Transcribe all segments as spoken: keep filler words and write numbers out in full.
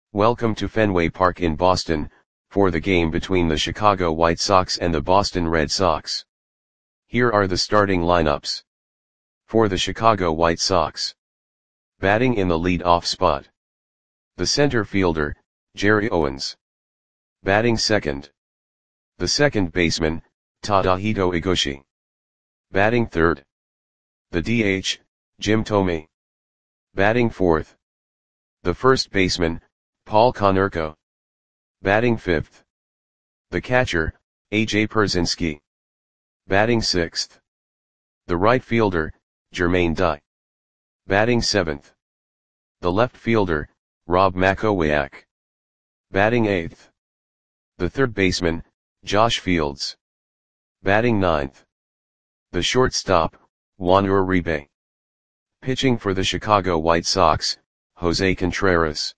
Welcome to Fenway Park in Boston, for the game between the Chicago White Sox and the Boston Red Sox. Here are the starting lineups. For the Chicago White Sox. Batting in the lead-off spot. The center fielder, Jerry Owens. Batting second. The second baseman, Tadahito Egoshi. Batting third. The D H, Jim Thome. Batting fourth. The first baseman, Paul Konerko. Batting fifth. The catcher, A J Pierzynski. Batting sixth. The right fielder, Jermaine Dye. Batting seventh. The left fielder, Rob Makowiak. Batting eighth. The third baseman, Josh Fields. Batting ninth. The shortstop, Juan Uribe. Pitching for the Chicago White Sox, Jose Contreras.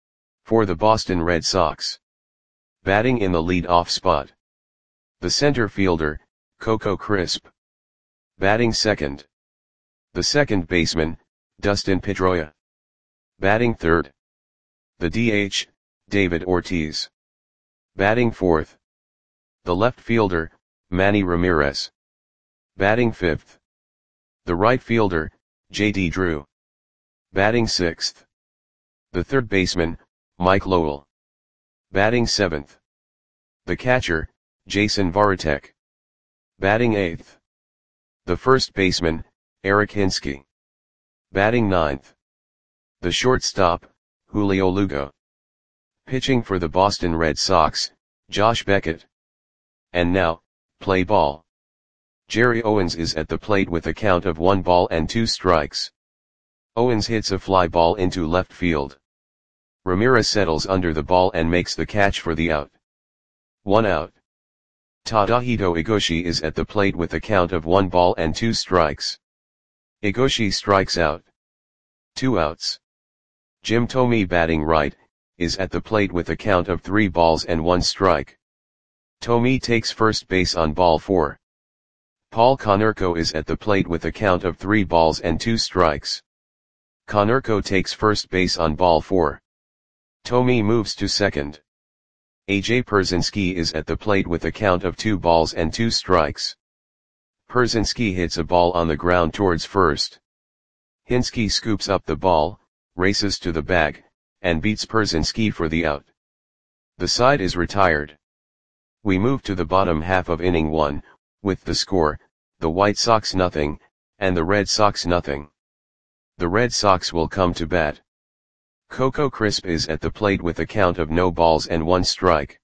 For the Boston Red Sox. Batting in the lead-off spot. The center fielder, Coco Crisp. Batting second. The second baseman, Dustin Pedroia. Batting third. The D H, David Ortiz. Batting fourth. The left fielder, Manny Ramirez. Batting fifth. The right fielder, J D Drew. Batting sixth. The third baseman, Mike Lowell. Batting seventh. The catcher, Jason Varitek. Batting eighth. The first baseman, Eric Hinske. Batting ninth. The shortstop, Julio Lugo. Pitching for the Boston Red Sox, Josh Beckett. And now, play ball. Jerry Owens is at the plate with a count of one ball and two strikes. Owens hits a fly ball into left field. Ramirez settles under the ball and makes the catch for the out. One out. Tadahito Egoshi is at the plate with a count of one ball and two strikes. Egoshi strikes out. Two outs. Jim Thome, batting right, is at the plate with a count of three balls and one strike. Thome takes first base on ball four. Paul Konerko is at the plate with a count of three balls and two strikes. Konerko takes first base on ball four. Thome moves to second. A J Pierzynski is at the plate with a count of two balls and two strikes. Pierzynski hits a ball on the ground towards first. Hinske scoops up the ball, races to the bag, and beats Pierzynski for the out. The side is retired. We move to the bottom half of inning one, with the score, the White Sox nothing, and the Red Sox nothing. The Red Sox will come to bat. Coco Crisp is at the plate with a count of no balls and one strike.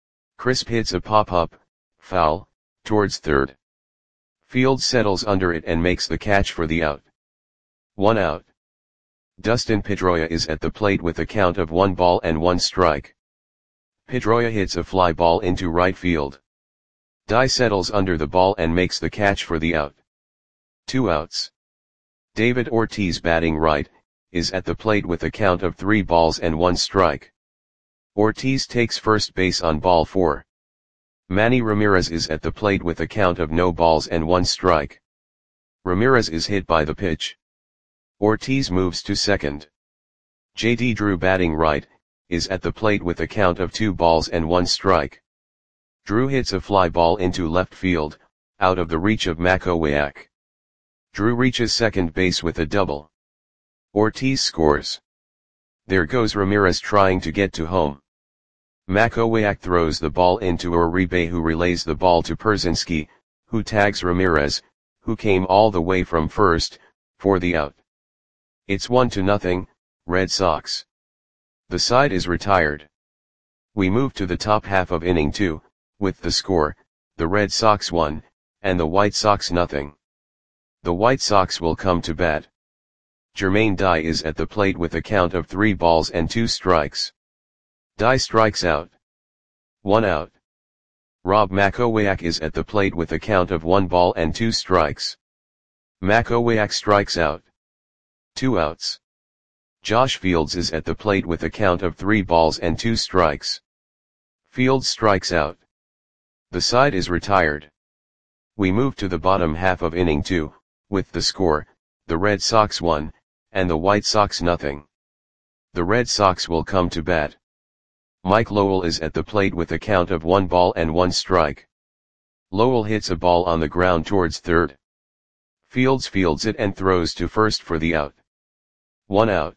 Crisp hits a pop-up, foul, towards third. Fields settles under it and makes the catch for the out. One out. Dustin Pedroia is at the plate with a count of one ball and one strike. Pedroia hits a fly ball into right field. Dye settles under the ball and makes the catch for the out. Two outs. David Ortiz, batting right, is at the plate with a count of three balls and one strike. Ortiz takes first base on ball four. Manny Ramirez is at the plate with a count of no balls and one strike. Ramirez is hit by the pitch. Ortiz moves to second. J D Drew, batting right, is at the plate with a count of two balls and one strike. Drew hits a fly ball into left field, out of the reach of Makowiak. Drew reaches second base with a double. Ortiz scores. There goes Ramirez trying to get to home. Makowiak throws the ball into Uribe, who relays the ball to Pierzynski, who tags Ramirez, who came all the way from first, for the out. It's one to nothing, Red Sox. The side is retired. We move to the top half of inning two, with the score, the Red Sox one, and the White Sox nothing. The White Sox will come to bat. Jermaine Dye is at the plate with a count of three balls and two strikes. Dye strikes out. One out. Rob Makowiak is at the plate with a count of one ball and two strikes. Makowiak strikes out. Two outs. Josh Fields is at the plate with a count of three balls and two strikes. Fields strikes out. The side is retired. We move to the bottom half of inning two, with the score, the Red Sox one, and the White Sox nothing. The Red Sox will come to bat. Mike Lowell is at the plate with a count of one ball and one strike. Lowell hits a ball on the ground towards third. Fields fields it and throws to first for the out. One out.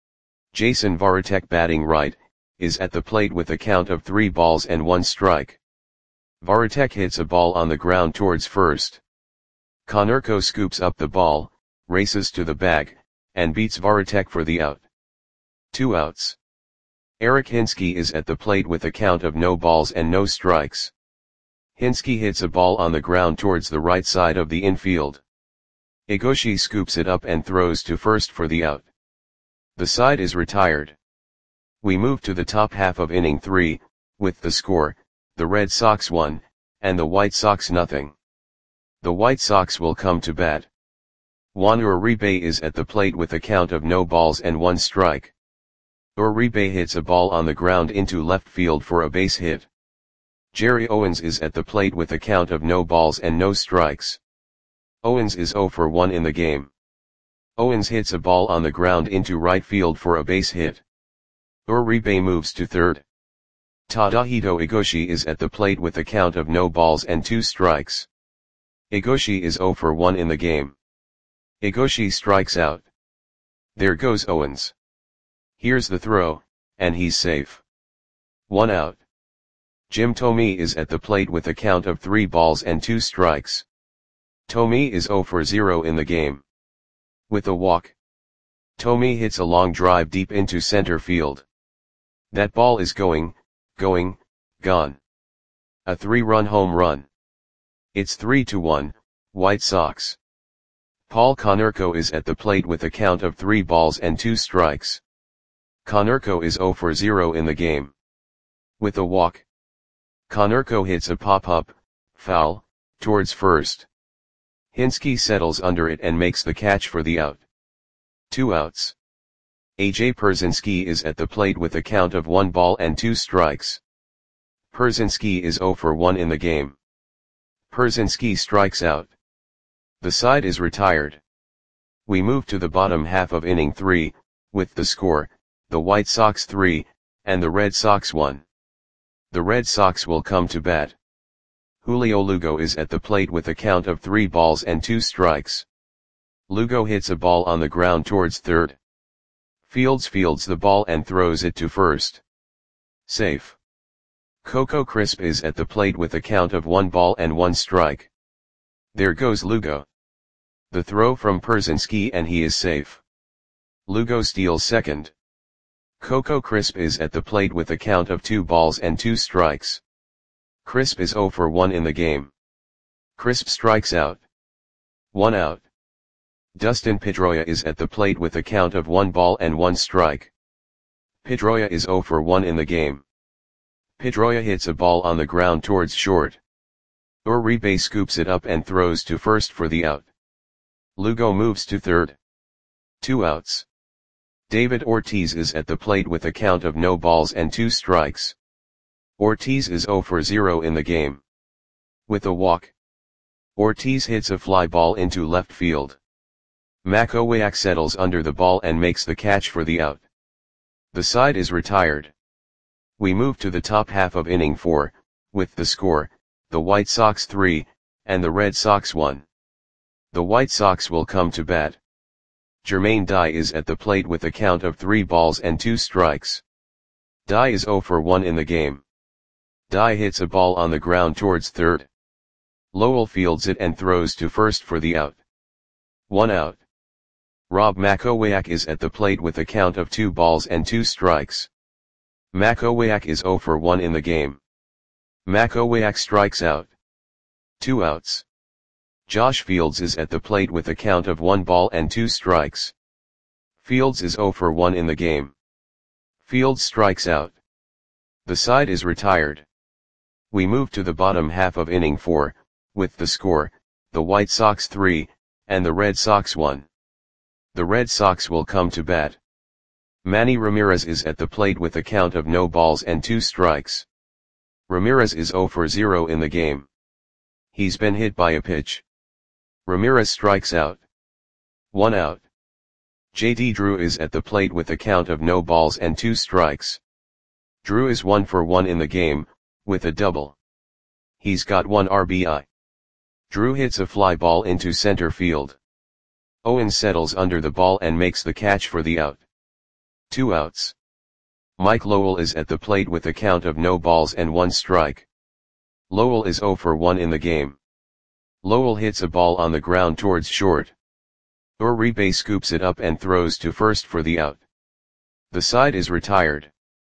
Jason Varitek, batting right, is at the plate with a count of three balls and one strike. Varitek hits a ball on the ground towards first. Konerko scoops up the ball, races to the bag, and beats Varitek for the out. Two outs. Eric Hinske is at the plate with a count of no balls and no strikes. Hinske hits a ball on the ground towards the right side of the infield. Egoshi scoops it up and throws to first for the out. The side is retired. We move to the top half of inning three, with the score, the Red Sox one, and the White Sox nothing. The White Sox will come to bat. Juan Uribe is at the plate with a count of no balls and one strike. Uribe hits a ball on the ground into left field for a base hit. Jerry Owens is at the plate with a count of no balls and no strikes. Owens is zero for one in the game. Owens hits a ball on the ground into right field for a base hit. Uribe moves to third. Tadahito Egoshi is at the plate with a count of no balls and two strikes. Egoshi is zero for one in the game. Egoshi strikes out. There goes Owens. Here's the throw, and he's safe. One out. Jim Thome is at the plate with a count of three balls and two strikes. Thome is zero for zero in the game. With a walk, Thome hits a long drive deep into center field. That ball is going, going, gone. A three-run home run. It's three to one, White Sox. Paul Konerko is at the plate with a count of three balls and two strikes. Konerko is zero for zero in the game. With a walk, Konerko hits a pop-up, foul, towards first. Hinske settles under it and makes the catch for the out. Two outs. A J Pierzynski is at the plate with a count of one ball and two strikes. Pierzynski is zero for one in the game. Pierzynski strikes out. The side is retired. We move to the bottom half of inning three, with the score, the White Sox three, and the Red Sox one. The Red Sox will come to bat. Julio Lugo is at the plate with a count of three balls and two strikes. Lugo hits a ball on the ground towards third. Fields fields the ball and throws it to first. Safe. Coco Crisp is at the plate with a count of one ball and one strike. There goes Lugo. The throw from Pierzynski and he is safe. Lugo steals second. Coco Crisp is at the plate with a count of two balls and two strikes. Crisp is zero for one in the game. Crisp strikes out. One out. Dustin Pedroia is at the plate with a count of one ball and one strike. Pedroia is zero for one in the game. Pedroia hits a ball on the ground towards short. Uribe scoops it up and throws to first for the out. Lugo moves to third. Two outs. David Ortiz is at the plate with a count of no balls and two strikes. Ortiz is zero for zero in the game. With a walk, Ortiz hits a fly ball into left field. Makowiak settles under the ball and makes the catch for the out. The side is retired. We move to the top half of inning four, with the score, the White Sox three, and the Red Sox one. The White Sox will come to bat. Jermaine Dye is at the plate with a count of three balls and two strikes. Dye is zero for one in the game. Dye hits a ball on the ground towards third. Lowell fields it and throws to first for the out. One out. Rob Makowiak is at the plate with a count of two balls and two strikes. Makowiak is zero for one in the game. Makowiak strikes out. Two outs. Josh Fields is at the plate with a count of one ball and two strikes. Fields is zero for one in the game. Fields strikes out. The side is retired. We move to the bottom half of inning four, with the score, the White Sox three, and the Red Sox one. The Red Sox will come to bat. Manny Ramirez is at the plate with a count of no balls and two strikes. Ramirez is zero for zero in the game. He's been hit by a pitch. Ramirez strikes out. One out. J D Drew is at the plate with a count of no balls and two strikes. Drew is one for one in the game, with a double. He's got one R B I. Drew hits a fly ball into center field. Owens settles under the ball and makes the catch for the out. Two outs. Mike Lowell is at the plate with a count of no balls and one strike. Lowell is zero for one in the game. Lowell hits a ball on the ground towards short. Uribe scoops it up and throws to first for the out. The side is retired.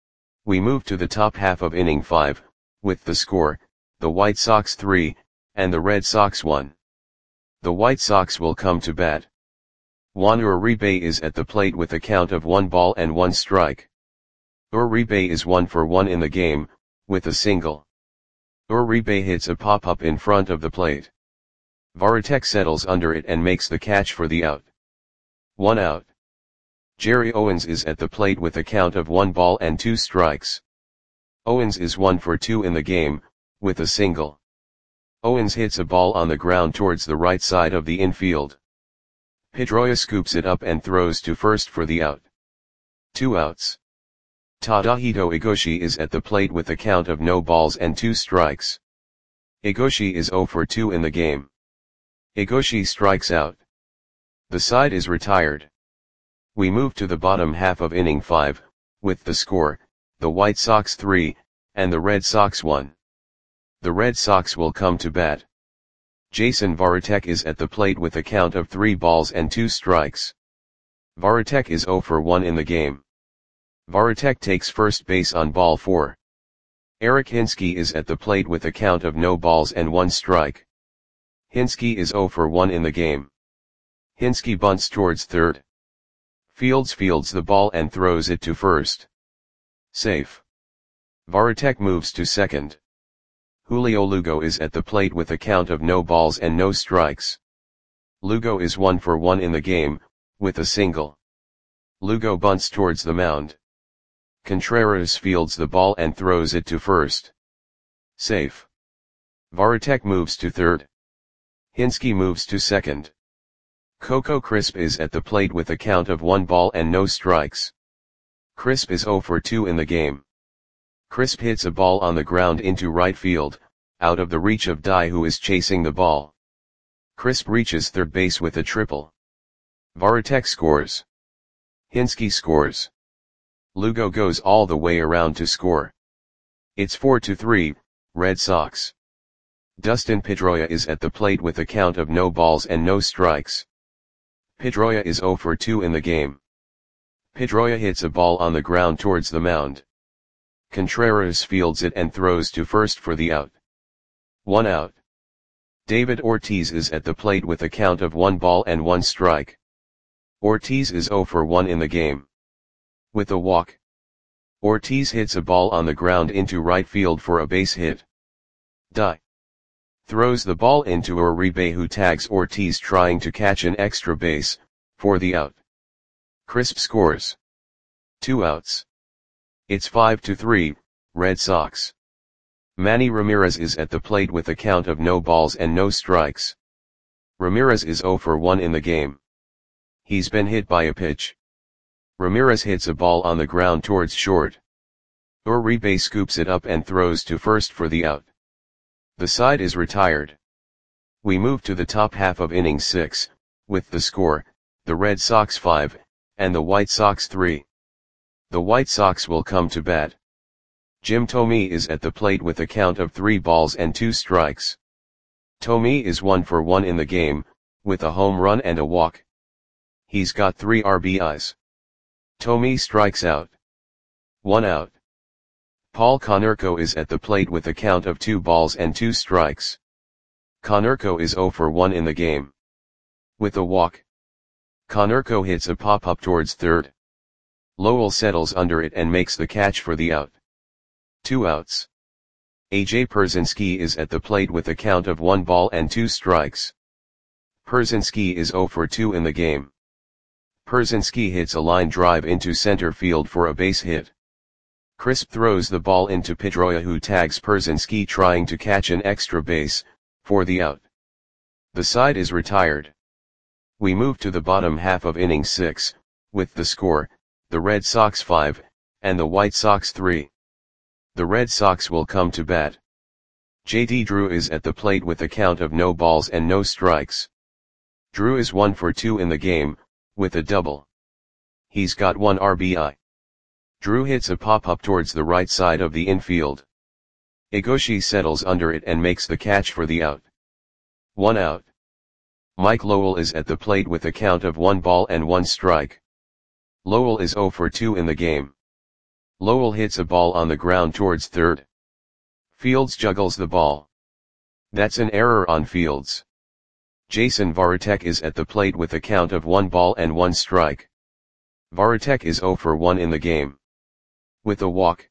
We move to the top half of inning five, with the score, the White Sox three, and the Red Sox one. The White Sox will come to bat. Juan Uribe is at the plate with a count of one ball and one strike. Uribe is one for one in the game, with a single. Uribe hits a pop-up in front of the plate. Varitek settles under it and makes the catch for the out. One out. Jerry Owens is at the plate with a count of one ball and two strikes. Owens is one for two in the game, with a single. Owens hits a ball on the ground towards the right side of the infield. Pedroia scoops it up and throws to first for the out. Two outs. Tadahito Igoshi is at the plate with a count of no balls and two strikes. Igoshi is zero for two in the game. Igoshi strikes out. The side is retired. We move to the bottom half of inning five, with the score, the White Sox three, and the Red Sox one. The Red Sox will come to bat. Jason Varitek is at the plate with a count of three balls and two strikes. Varitek is zero for one in the game. Varitek takes first base on ball four. Eric Hinske is at the plate with a count of no balls and one strike. Hinske is zero for one in the game. Hinske bunts towards third. Fields fields the ball and throws it to first. Safe. Varitek moves to second. Julio Lugo is at the plate with a count of no balls and no strikes. Lugo is one for one in the game, with a single. Lugo bunts towards the mound. Contreras fields the ball and throws it to first. Safe. Varitek moves to third. Hinske moves to second. Coco Crisp is at the plate with a count of one ball and no strikes. Crisp is zero for two in the game. Crisp hits a ball on the ground into right field, out of the reach of Dye, who is chasing the ball. Crisp reaches third base with a triple. Varitek scores. Hinske scores. Lugo goes all the way around to score. It's four to three, Red Sox. Dustin Pedroia is at the plate with a count of no balls and no strikes. Pedroia is zero for two in the game. Pedroia hits a ball on the ground towards the mound. Contreras fields it and throws to first for the out. One out. David Ortiz is at the plate with a count of one ball and one strike. Ortiz is zero for one in the game. With a walk. Ortiz hits a ball on the ground into right field for a base hit. Dye throws the ball into Uribe, who tags Ortiz trying to catch an extra base, for the out. Crisp scores. Two outs. It's five to three, Red Sox. Manny Ramirez is at the plate with a count of no balls and no strikes. Ramirez is zero for one in the game. He's been hit by a pitch. Ramirez hits a ball on the ground towards short. Uribe scoops it up and throws to first for the out. The side is retired. We move to the top half of inning six, with the score, the Red Sox five, and the White Sox three. The White Sox will come to bat. Jim Thome is at the plate with a count of three balls and two strikes. Thome is one for one in the game, with a home run and a walk. He's got three R B Is. Thome strikes out. One out. Paul Konerko is at the plate with a count of two balls and two strikes. Konerko is zero for one in the game. With a walk. Konerko hits a pop-up towards third. Lowell settles under it and makes the catch for the out. Two outs. A J Pierzynski is at the plate with a count of one ball and two strikes. Pierzynski is zero for two in the game. Pierzynski hits a line drive into center field for a base hit. Crisp throws the ball into Pedroia, who tags Pierzynski trying to catch an extra base, for the out. The side is retired. We move to the bottom half of inning six, with the score, the Red Sox five, and the White Sox three. The Red Sox will come to bat. J D Drew is at the plate with a count of no balls and no strikes. Drew is one for two in the game, with a double. He's got one R B I. Drew hits a pop-up towards the right side of the infield. Egoshi settles under it and makes the catch for the out. One out. Mike Lowell is at the plate with a count of one ball and one strike. Lowell is zero for two in the game. Lowell hits a ball on the ground towards third. Fields juggles the ball. That's an error on Fields. Jason Varitek is at the plate with a count of one ball and one strike. Varitek is zero for one in the game. With a walk,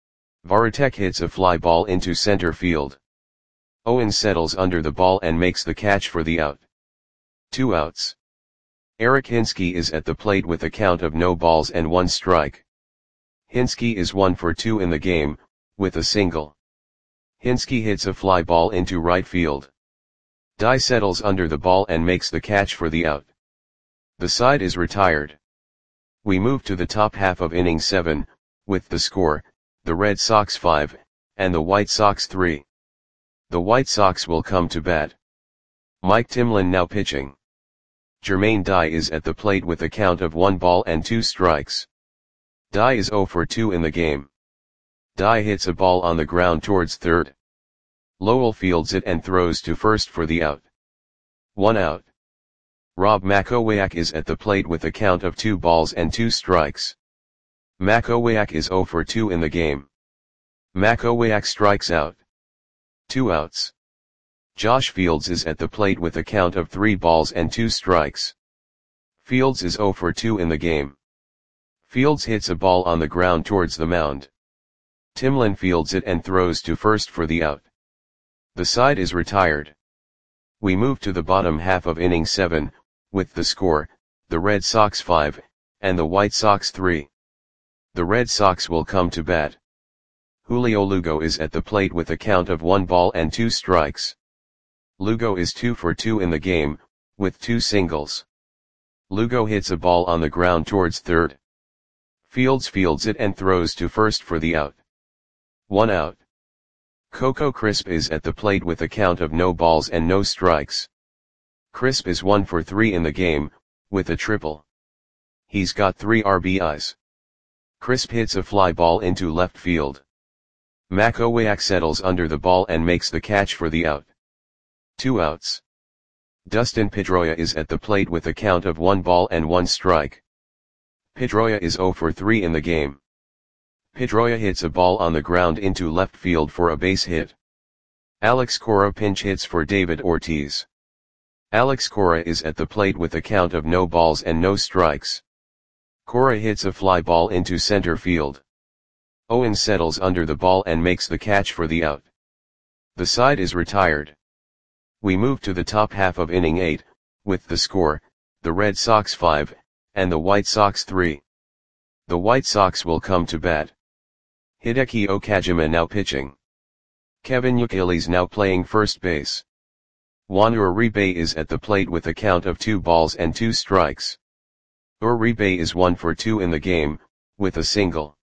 Varitek hits a fly ball into center field. Owens settles under the ball and makes the catch for the out. Two outs. Eric Hinske is at the plate with a count of no balls and one strike. Hinske is one for two in the game, with a single. Hinske hits a fly ball into right field. Dye settles under the ball and makes the catch for the out. The side is retired. We move to the top half of inning seven, with the score, the Red Sox five, and the White Sox three. The White Sox will come to bat. Mike Timlin now pitching. Jermaine Dye is at the plate with a count of one ball and two strikes. Dye is zero for two in the game. Dye hits a ball on the ground towards third. Lowell fields it and throws to first for the out. One out. Rob Makowiak is at the plate with a count of two balls and two strikes. Makowiak is zero for two in the game. Makowiak strikes out. Two outs. Josh Fields is at the plate with a count of three balls and two strikes. Fields is zero for two in the game. Fields hits a ball on the ground towards the mound. Timlin fields it and throws to first for the out. The side is retired. We move to the bottom half of inning seven, with the score, the Red Sox five, and the White Sox three. The Red Sox will come to bat. Julio Lugo is at the plate with a count of one ball and two strikes. Lugo is two for two in the game, with two singles. Lugo hits a ball on the ground towards third. Fields fields it and throws to first for the out. One out. Coco Crisp is at the plate with a count of no balls and no strikes. Crisp is one for three in the game, with a triple. He's got three R B Is. Crisp hits a fly ball into left field. Makowiak settles under the ball and makes the catch for the out. Two outs. Dustin Pedroia is at the plate with a count of one ball and one strike. Pedroia is zero for three in the game. Pedroia hits a ball on the ground into left field for a base hit. Alex Cora pinch hits for David Ortiz. Alex Cora is at the plate with a count of no balls and no strikes. Cora hits a fly ball into center field. Owens settles under the ball and makes the catch for the out. The side is retired. We move to the top half of inning eight, with the score, the Red Sox five, and the White Sox three. The White Sox will come to bat. Hideki Okajima now pitching. Kevin Youkilis now playing first base. Juan Uribe is at the plate with a count of two balls and two strikes. Uribe is one for two in the game, with a single.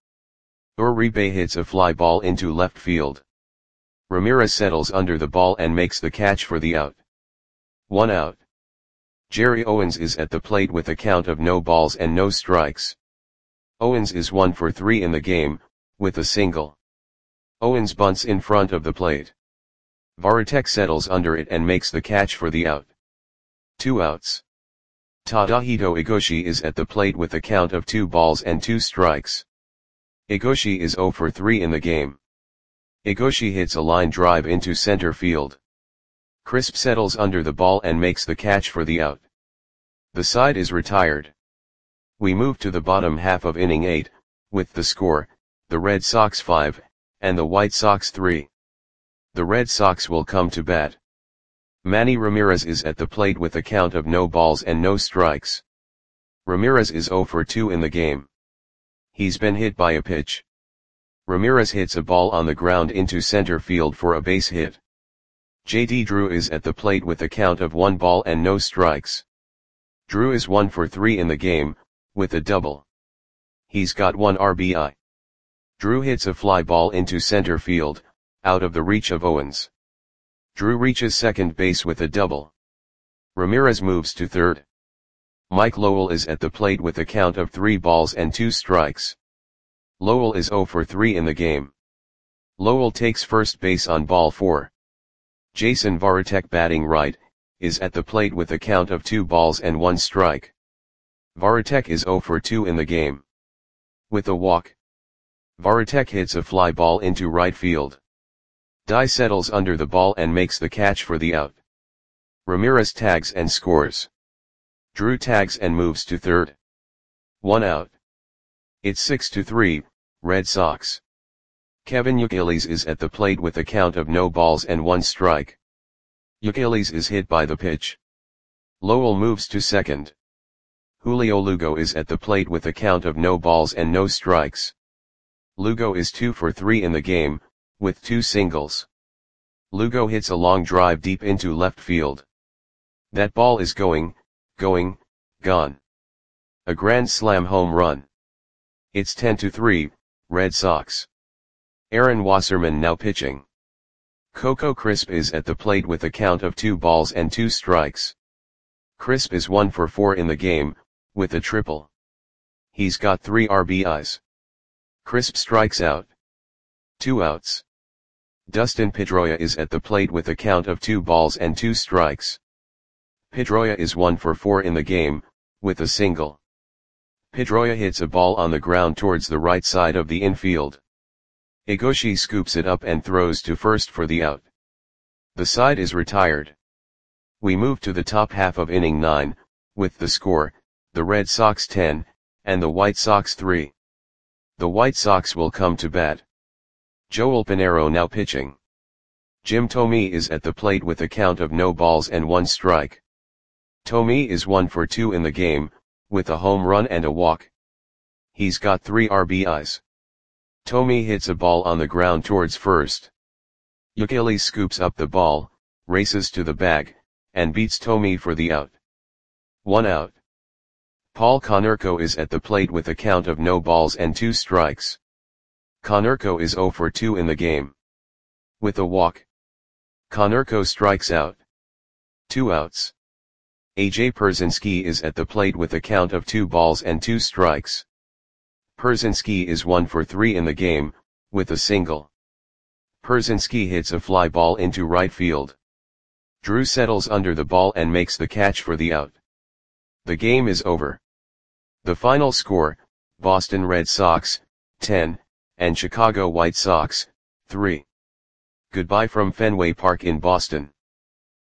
Uribe hits a fly ball into left field. Ramirez settles under the ball and makes the catch for the out. One out. Jerry Owens is at the plate with a count of no balls and no strikes. Owens is one for three in the game, with a single. Owens bunts in front of the plate. Varitek settles under it and makes the catch for the out. Two outs. Tadahito Egoshi is at the plate with a count of two balls and two strikes. Egoshi is zero for three in the game. Egoshi hits a line drive into center field. Crisp settles under the ball and makes the catch for the out. The side is retired. We move to the bottom half of inning eight, with the score, the Red Sox five, and the White Sox three. The Red Sox will come to bat. Manny Ramirez is at the plate with a count of no balls and no strikes. Ramirez is zero for two in the game. He's been hit by a pitch. Ramirez hits a ball on the ground into center field for a base hit. J D Drew is at the plate with a count of one ball and no strikes. Drew is one for three in the game, with a double. He's got one R B I. Drew hits a fly ball into center field, out of the reach of Owens. Drew reaches second base with a double. Ramirez moves to third. Mike Lowell is at the plate with a count of three balls and two strikes. Lowell is zero for three in the game. Lowell takes first base on ball four. Jason Varitek, batting right, is at the plate with a count of two balls and one strike. Varitek is zero for two in the game. With a walk, Varitek hits a fly ball into right field. Dye settles under the ball and makes the catch for the out. Ramirez tags and scores. Drew tags and moves to third. One out. It's six to three, Red Sox. Kevin Youkilis is at the plate with a count of no balls and one strike. Youkilis is hit by the pitch. Lowell moves to second. Julio Lugo is at the plate with a count of no balls and no strikes. Lugo is two for three in the game, with two singles. Lugo hits a long drive deep into left field. That ball is going, going, gone. A grand slam home run. It's ten to three, Red Sox. Aaron Wasserman now pitching. Coco Crisp is at the plate with a count of two balls and two strikes. Crisp is one for four in the game, with a triple. He's got three R B Is. Crisp strikes out. Two outs. Dustin Pedroia is at the plate with a count of two balls and two strikes. Pedroia is one for four in the game, with a single. Pedroia hits a ball on the ground towards the right side of the infield. Egoshi scoops it up and throws to first for the out. The side is retired. We move to the top half of inning nine, with the score, the Red Sox ten, and the White Sox three. The White Sox will come to bat. Joel Pinheiro now pitching. Jim Thome is at the plate with a count of no balls and one strike. Thome is one for two in the game, with a home run and a walk. He's got three R B Is. Thome hits a ball on the ground towards first. Youkilis scoops up the ball, races to the bag, and beats Thome for the out. One out. Paul Konerko is at the plate with a count of no balls and two strikes. Konerko is zero for two in the game. With a walk, Konerko strikes out. Two outs. A J Pierzynski is at the plate with a count of two balls and two strikes. Pierzynski is one for three in the game, with a single. Pierzynski hits a fly ball into right field. Drew settles under the ball and makes the catch for the out. The game is over. The final score, Boston Red Sox, ten, and Chicago White Sox, three. Goodbye from Fenway Park in Boston.